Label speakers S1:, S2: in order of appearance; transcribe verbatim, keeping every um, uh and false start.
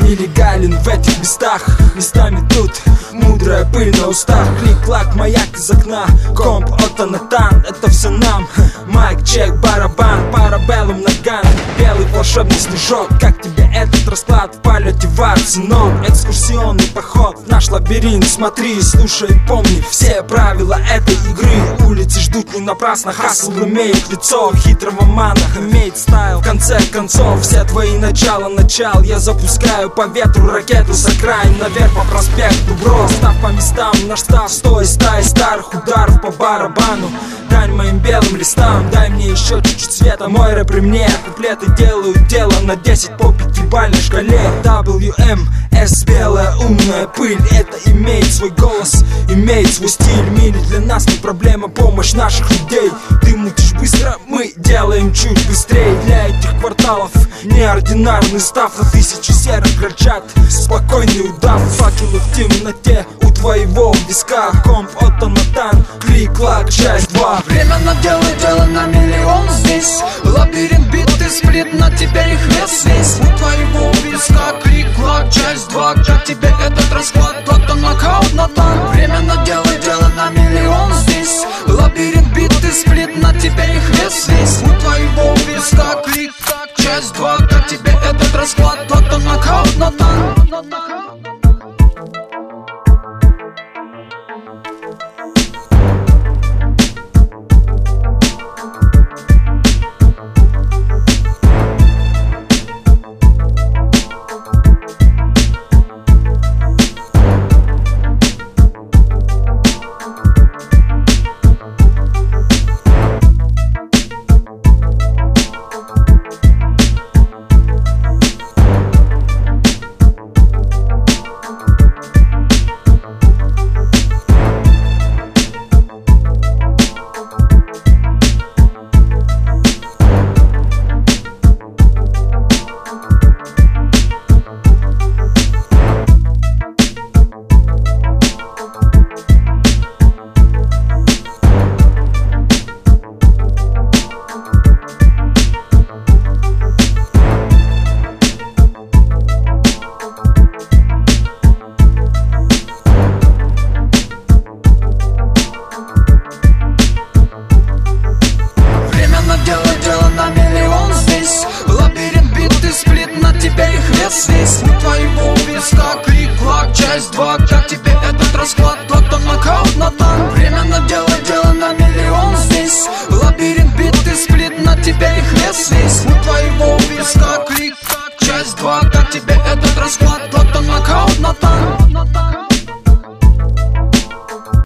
S1: нелегален в этих местах. Местами тут мудрая пыль на устах. Клик-клак, маяк из окна, комп, ото, натан. Это все нам, майк, чек, барабан, парабеллум, наган. Белый волшебный снежок, как тебе этот расклад в полете в Арсенал? Экскурсионный поход в наш лабиринт. Смотри, слушай, помни все правила этой игры. Улицы ждут не напрасно, хасл имеет лицо хитрого мана, имеет стайл. В конце концов, все твои начала начал. Я запускаю по ветру ракету с окраин наверх по проспекту, бро. Став по местам, наш став, стой, стай старых ударов по барабану. Дань моим белым листам, дай мне еще чуть-чуть света. Мой рэп при мне, куплеты делают дело на десять по пятибалльной шкале. дабл ю эм эс, белая умная пыль. Это имеет свой голос, имеет свой стиль. Мили для нас не проблема, помощь наших людей. Ты мутишь быстро, мы делаем чуть быстрее. Для этих кварталов неординарный став. На тысячи серых горчат спокойный удав. Факелы в темноте у твоего виска. Комп, ото, натан, клик-клак, часть два.
S2: Время наделает дело на миллион здесь. Лабиринт биты, сплит, на тебе их вес весь. У твоего виска клик-клак, часть два. Как тебе этот расклад, ото, нокаут, натан. Время наделает дело на миллион здесь. Лабиринт биты, сплит, на тебе их вес весь. У твоего виска клик-клак, часть два. Как тебе этот расклад, ото, нокаут, натан. Весь у твоего виска клик-клак, часть два. Как тебе этот расклад, ото, нокаут, натан. Время наделать дело на миллион здесь. Лабиринт биты, сплит, на тебе их вес весь. У твоего виска клик-клак, часть два.